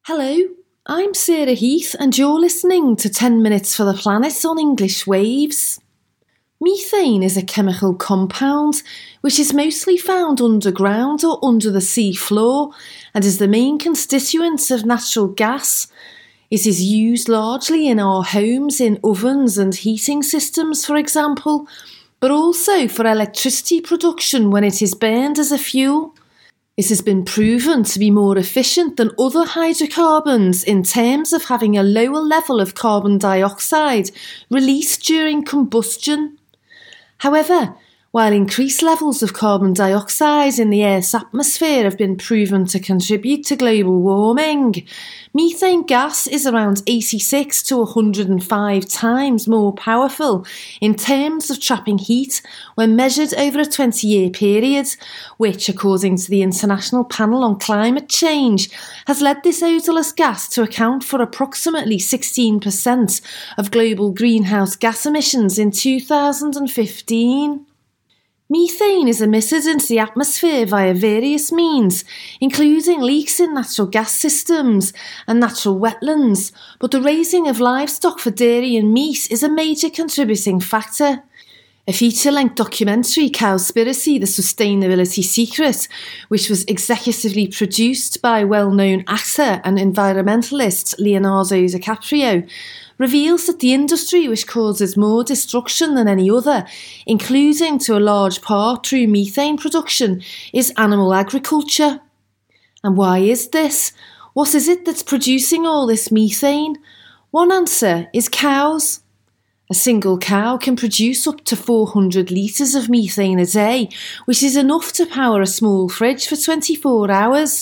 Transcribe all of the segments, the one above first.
Hello, I'm Sarah Heath and you're listening to 10 Minutes for the Planet on English Waves. Methane is a chemical compound which is mostly found underground or under the sea floor and is the main constituent of natural gas. It is used largely in our homes, in ovens and heating systems, for example, but also for electricity production when it is burned as a fuel. It has been proven to be more efficient than other hydrocarbons in terms of having a lower level of carbon dioxide released during combustion. However, while increased levels of carbon dioxide in the Earth's atmosphere have been proven to contribute to global warming, methane gas is around 86 to 105 times more powerful in terms of trapping heat when measured over a 20-year period, which, according to the International Panel on Climate Change, has led this odourless gas to account for approximately 16% of global greenhouse gas emissions in 2015. Methane is emitted into the atmosphere via various means, including leaks in natural gas systems and natural wetlands, but the raising of livestock for dairy and meat is a major contributing factor. A feature-length documentary, Cowspiracy: The Sustainability Secret, which was executively produced by well-known actor and environmentalist Leonardo DiCaprio, reveals that the industry which causes more destruction than any other, including to a large part through methane production, is animal agriculture. And why is this? What is it that's producing all this methane? One answer is cows. A single cow can produce up to 400 litres of methane a day, which is enough to power a small fridge for 24 hours.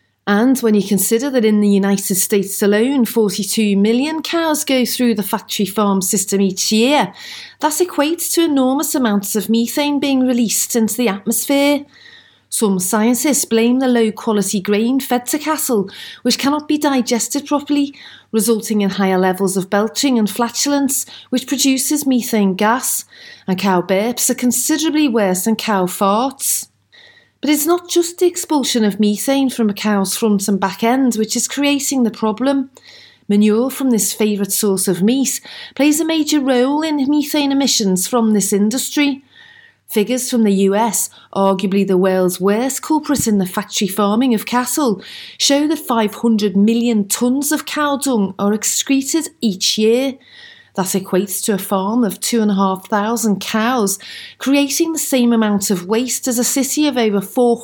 And when you consider that in the United States alone, 42 million cows go through the factory farm system each year, that equates to enormous amounts of methane being released into the atmosphere. Some scientists blame the low-quality grain fed to cattle, which cannot be digested properly, resulting in higher levels of belching and flatulence, which produces methane gas, and cow burps are considerably worse than cow farts. But it's not just the expulsion of methane from a cow's front and back end which is creating the problem. Manure from this favourite source of meat plays a major role in methane emissions from this industry. Figures from the US, arguably the world's worst culprit in the factory farming of cattle, show that 500 million tonnes of cow dung are excreted each year. That equates to a farm of 2,500 cows, creating the same amount of waste as a city of over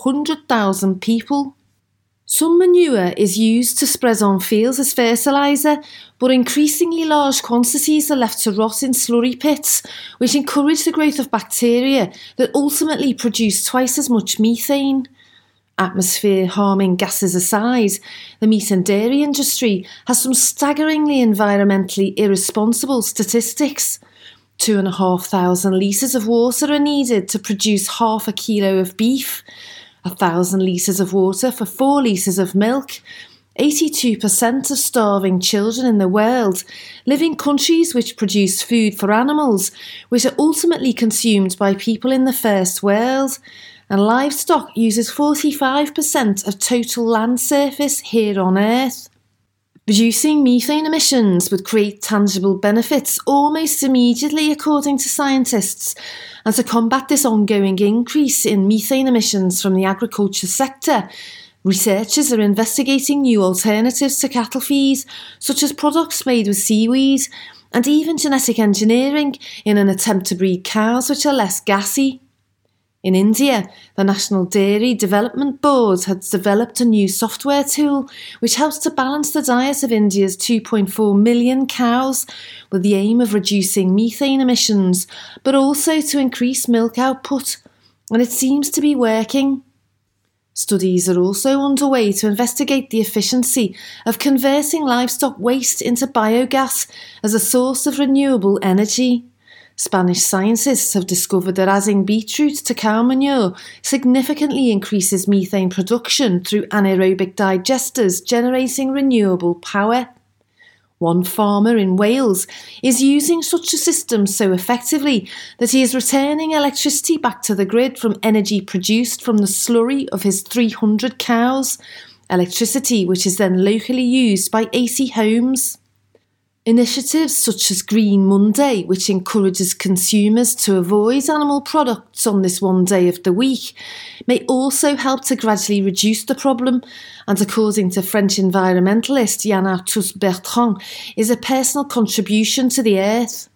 400,000 people. Some manure is used to spread on fields as fertiliser, but increasingly large quantities are left to rot in slurry pits, which encourage the growth of bacteria that ultimately produce twice as much methane. Atmosphere-harming gases aside, the meat and dairy industry has some staggeringly environmentally irresponsible statistics. 2,500 litres of water are needed to produce half a kilo of beef, 1,000 litres of water for 4 litres of milk. 82% of starving children in the world live in countries which produce food for animals, which are ultimately consumed by people in the first world. And livestock uses 45% of total land surface here on Earth. Reducing methane emissions would create tangible benefits almost immediately, according to scientists, and to combat this ongoing increase in methane emissions from the agriculture sector, researchers are investigating new alternatives to cattle feed, such as products made with seaweed, and even genetic engineering in an attempt to breed cows which are less gassy. In India, the National Dairy Development Board has developed a new software tool which helps to balance the diet of India's 2.4 million cows with the aim of reducing methane emissions, but also to increase milk output, and it seems to be working. Studies are also underway to investigate the efficiency of converting livestock waste into biogas as a source of renewable energy. Spanish scientists have discovered that adding beetroot to cow manure significantly increases methane production through anaerobic digesters generating renewable power. One farmer in Wales is using such a system so effectively that he is returning electricity back to the grid from energy produced from the slurry of his 300 cows, electricity which is then locally used by 80 homes. Initiatives such as Green Monday, which encourages consumers to avoid animal products on this one day of the week, may also help to gradually reduce the problem, and according to French environmentalist Yann Arthus Bertrand, is a personal contribution to the earth.